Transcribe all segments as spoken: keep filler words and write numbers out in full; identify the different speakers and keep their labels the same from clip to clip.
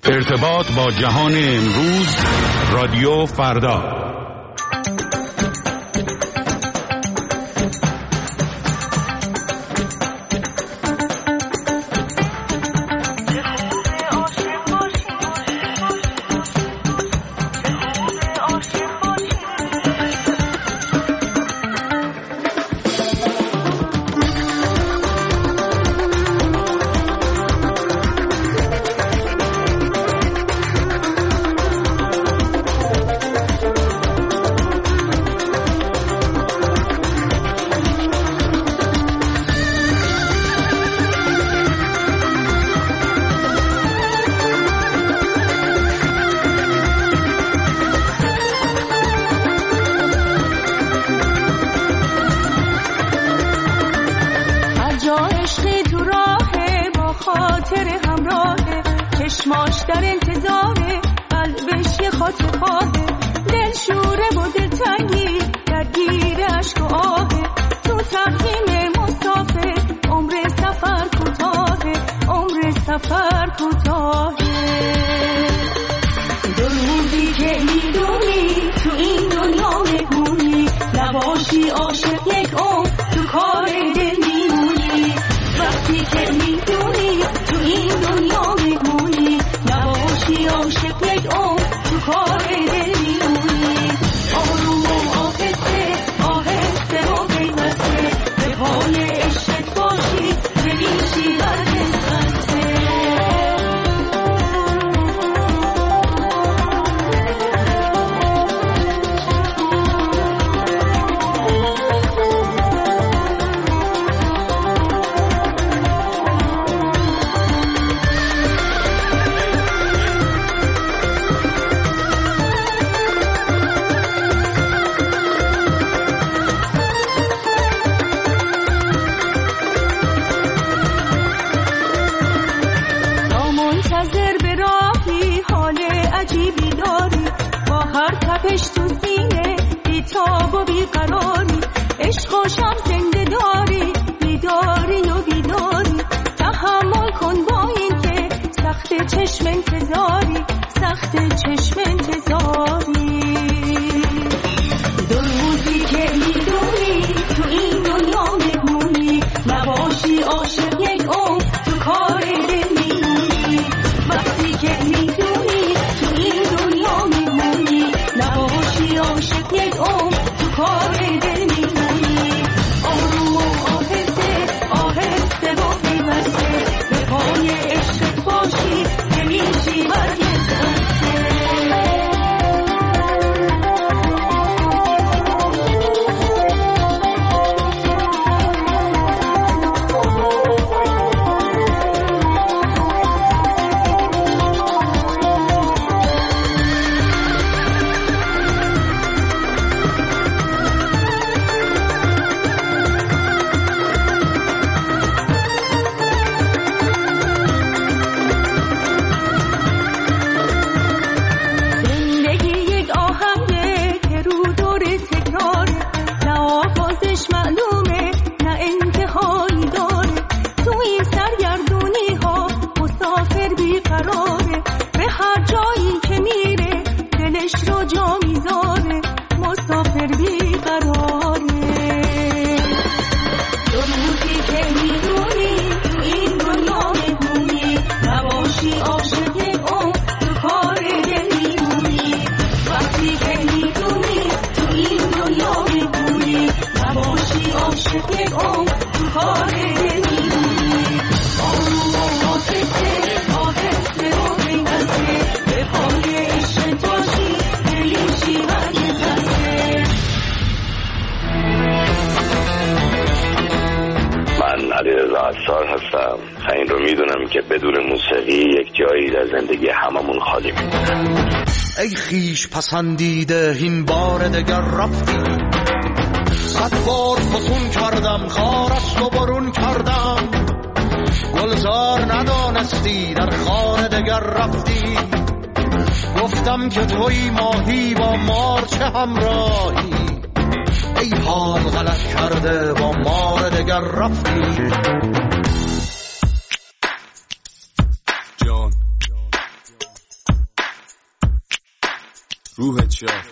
Speaker 1: ارتباط با جهان امروز، رادیو فردا.
Speaker 2: ای خیش پسندیده این بار دگر رفتی، صد بار فسون کردم خارست و برون کردم، گلزار ندانستی در خانه دگر رفتی، گفتم که توی ماهی با مار چه همراهی، ای حال غلط کرده با مار دگر رفتی.
Speaker 3: روحت شاد.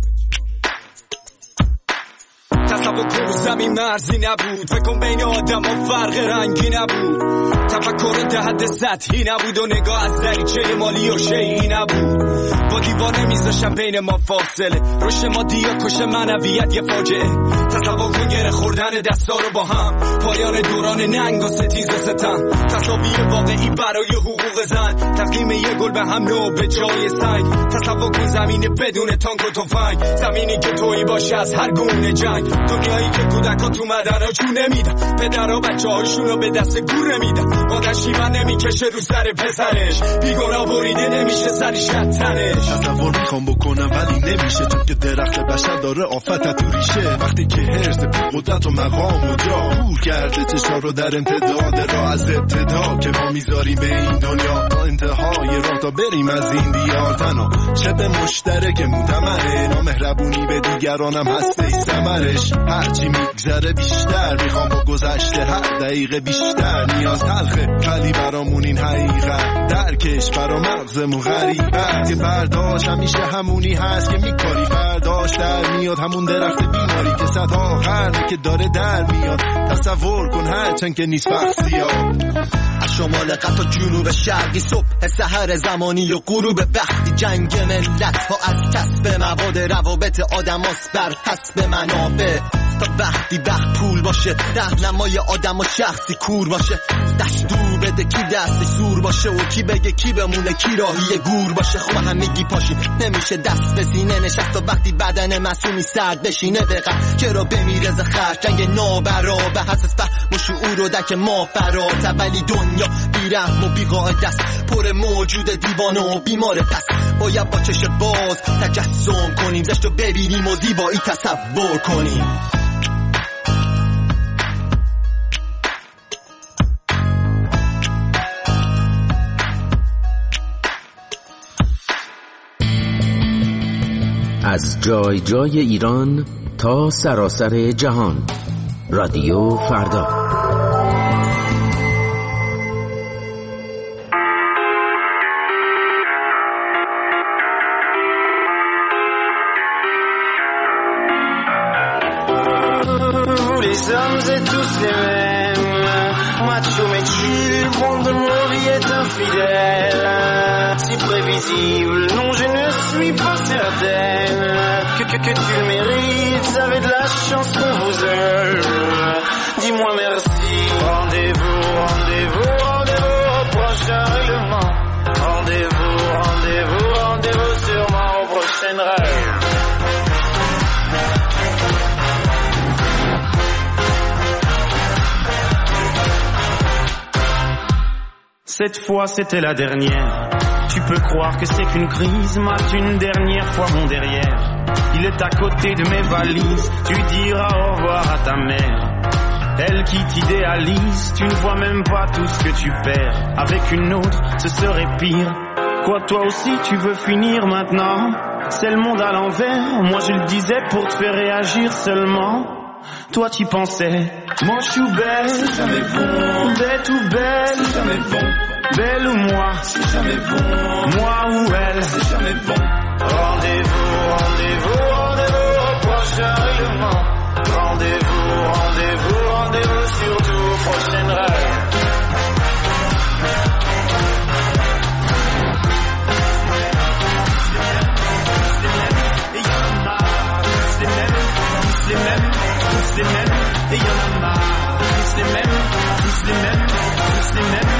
Speaker 3: تصور کن زمین مرزی نبود، فکر کن بین آدم ها فرق رنگی نبود، تفکر ده حد سطحی نبود و نگاه از دریچه مالی و شیعی نبود. با دیوار نمیذاشم بین ما فاصله، رشد مادی یا کش معنویت یه فاجعه. تصور کن گره خوردن دستا رو با هم، پایان دوران ننگ و ستیز و ستم، تصاویر واقعی برای حقوق زن، تقدیم یه گل به هم نو به جای سنگ. تصور کن زمین بدون تانک و تفنگ، زمینی که تویی باشه از هر گونه جنگ، دنیایی که کودکا تو مدرها جون نمیدن، پدرها بچه هاشون رو به دست گور نمیدن، مادر شیون نمیکشه رو سر پسرش، بیگناه بریده نمیشه سرش تنش.
Speaker 4: تصور میخوام بکنم ولی نمیشه، چون که درخت بشر داره آفت تو ریشه. وقتی که هرس قدرت و مقام و جا کور کرده چشا رو در امتداد را، از ابتدا که ما میذاریم به این دنیا تا انتهای راه تا بریم از این دیار. تنها شب مشترک متمنه، نامهربونی به دیگرانم هسته ای ثمرش. هرچی میگذره بیشتر میخوام با گذشته هر دقیقه بیشتر، نیاز تلخه ولی برامون این حقیقت، درکش برا مغزمون غریبه که برداشت همیشه همونی هست که میکاری، برداشت در میاد همون درخت بیماری که صدها قرنه که داره در میاد. تصور کن هرچند که نیست وقت زیاد،
Speaker 2: از شمال قطع جنوب شرقی، صبح سحر زمانی و غروب وقتی، جنگ ملت ها از کسب مواد، روابط آدم هاست بر حسب منابع، تا وقتی وقت پول باشه راهنمای آدم و شخصی کور باشه، دستور بده کی دستش زور باشه و کی بگه کی بمونه کی راهی گور باشه. خب همگی پاشیم نمیشه دست به سینه نشست، و وقتی بدن معصومی سرد بشینه دقیقا چرا بمیره ز خرج جنگ نابرابر، حساس فهم و شعور و درک ما فراتر، ولی دنیا بیرحم و بیقاعده است، پر موجود دیوانه و بیمار، پس باید با چش باز تجسم کنیم، زشت رو ببینیم و زیبایی تصور کنیم.
Speaker 5: از جای جای ایران تا سراسر جهان، رادیو فردا.
Speaker 6: Les hommes et tous les mêmes, macho mais tu, bon de mourir est infidèle, si prévisible, non je ne suis pas certaine que, que, que tu le mérites, vous avez de la chance qu'on vous aime, dis-moi merci. Rendez-vous, rendez-vous, rendez-vous au prochain règlement, rendez-vous, rendez-vous, rendez-vous sûrement au prochain rêve. Cette fois c'était la dernière. Tu peux croire que c'est qu'une crise, mate une dernière fois mon derrière. Il est à côté de mes valises, tu diras au revoir à ta mère. Elle qui t'idéalise, tu ne vois même pas tout ce que tu perds. Avec une autre, ce serait pire. Quoi, toi aussi tu veux finir maintenant? C'est le monde à l'envers, moi je le disais pour te faire réagir seulement. Toi tu pensais, moi je suis belle, c'est jamais bon. Bête ou belle, c'est jamais bon. Belle ou moi, c'est jamais bon. Moi ou elle, c'est jamais bon. Rendez-vous, rendez-vous, rendez-vous au prochain règlement. Rendez-vous, rendez-vous, rendez-vous surtout au prochain rêve. Et y'en a marre, tous les mêmes, tous les mêmes, tous les mêmes. Et y'en a marre, tous les mêmes, tous les mêmes, tous les mêmes.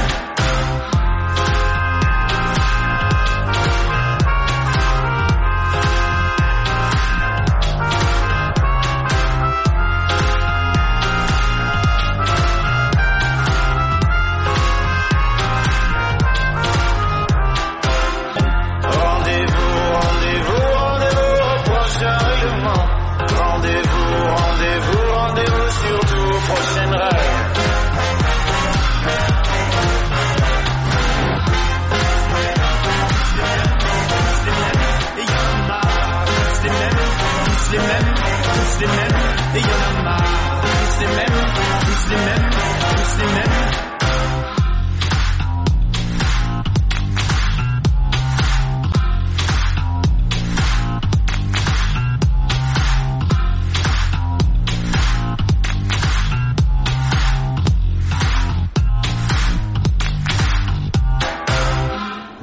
Speaker 6: Et y'en a marre, tous les mêmes, tous les mêmes, tous les mêmes.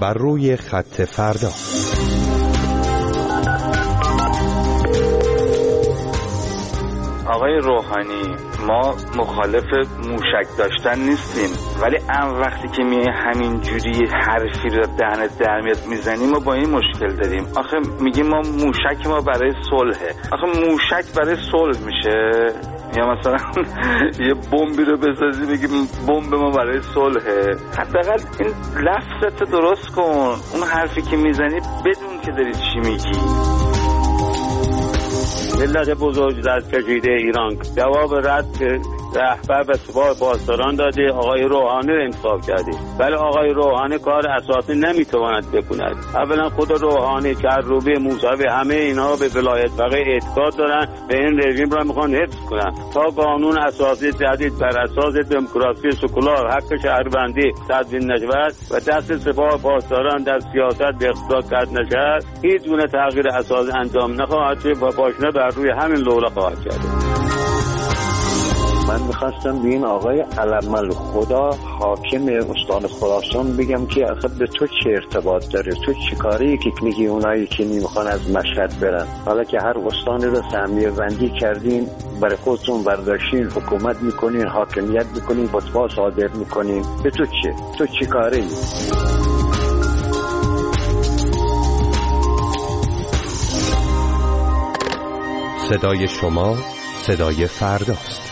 Speaker 7: بر روی خط فردا.
Speaker 8: آقای روحانی، ما مخالف موشک داشتن نیستیم، ولی ام وقتی که میای همین جوری حرفی رو دهنت در میاد میزنیم ما با این مشکل داریم. آخه میگیم ما موشک ما برای صلحه. آخه موشک برای صلح میشه؟ یا مثلا یه بمبی رو بسازی بگیم بمب ما برای صلحه؟ حداقل این لفظت درست کن. اون حرفی که میزنی بدون که داری چی میگی.
Speaker 9: ملت بزرگ در کشیده ایران جواب رد رهبر به سپاه پاسداران داده، آقای روحانی رو انتخاب کرده. ولی آقای روحانی کار اساسی نمیتواند بکند. اولا خود روحانی، کروبی، موسوی، همه اینا به ولایت فقیه اعتقاد دارن، به این رژیم را میخوان حفظ کنن تا قانون اساسی جدید بر اساس دموکراسی سکولار حق شهروندی تدوین نشود و دست سپاه پاسداران در سیاست به اقتدار کرد نشود، هیچ گونه تغییر اساسی انجام نخواهد شد و پاشنه بر روی همین لوله خواهد کرد.
Speaker 10: من میخواستم به این آقای علم خدا حاکم استان خراسان بگم که آخه به تو چه ارتباط داره؟ تو چی کاری که میگی اونایی که نمیخوان از مشهد برن، حالا که هر استانی رو سهمیه بندی کردین برای خودتون برداشتین، حکومت میکنین، حاکمیت میکنین، فتوا صادر میکنین، به تو چه؟ تو چی کاری؟
Speaker 7: صدای شما صدای فرداست.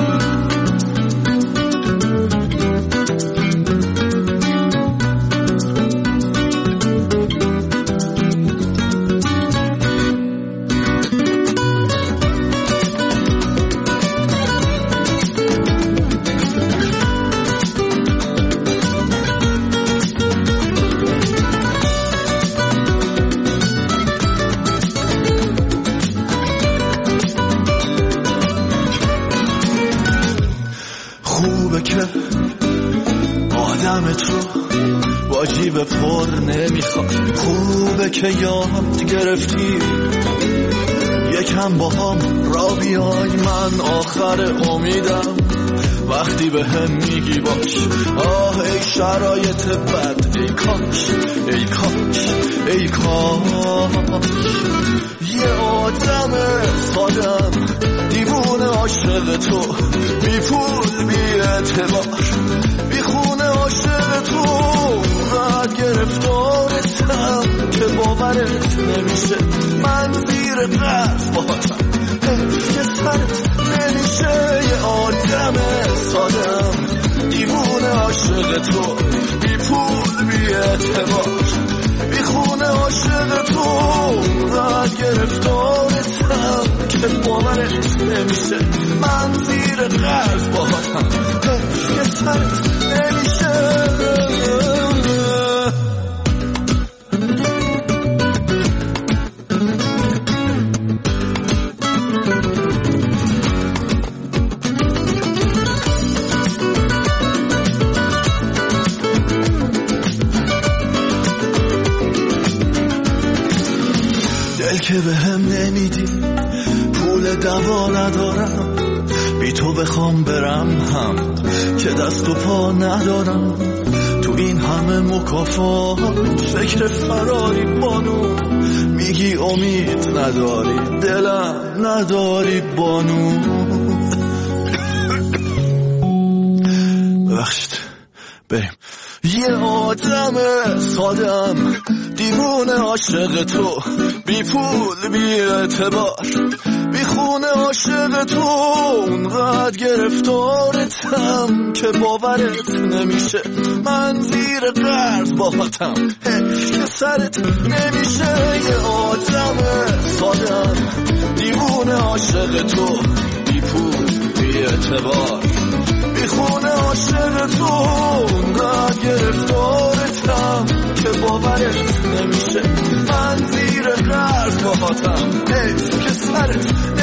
Speaker 2: واجب پر نمیخواد، خوبه که یاد گرفتی یکم با هم را بیای. من آخر امیدم وقتی به هم میگی باش. آه ای شرایط بد، ای کاش ای کاش ای کاش یه آدم سادم دیوونه عاشق تو، بی پول بی اعتبار بی خونه عاشق تو، راحت گرفتارتم که باورت نمیشه. من زیر قرف باهاتم که سرت نمیشه. یه آدم سادم دیوونه عاشق تو، بی پول بی اعتبار بی خونه عاشق تو، راحت گرفتارتم که باورت نمیشه. من زیر قرف باهاتم که سرت نمیشه. دل که به هم نمیدی، پول دوا ندارم، بی تو بخوام برم هم که دست و پا ندارم. تو این همه مکافات فکر فراری بانو، میگی امید نداری، دلم نداری بانو. ببخشید بریم. یه آدم سادم دیوونه عاشق تو، بی پول بی اعتبار بی خونه عاشق تو، اونقدر گرفتارتم که باورت نمیشه. من زیر قرض باهاتم که سرت نمیشه. یه آدم سادم دیوونه عاشق تو، بی پول بی اعتبار بی خونه عاشق تو، اونقدر گرفتارتم که باورت نمیشه. من زیر قرض باهاتم که سرت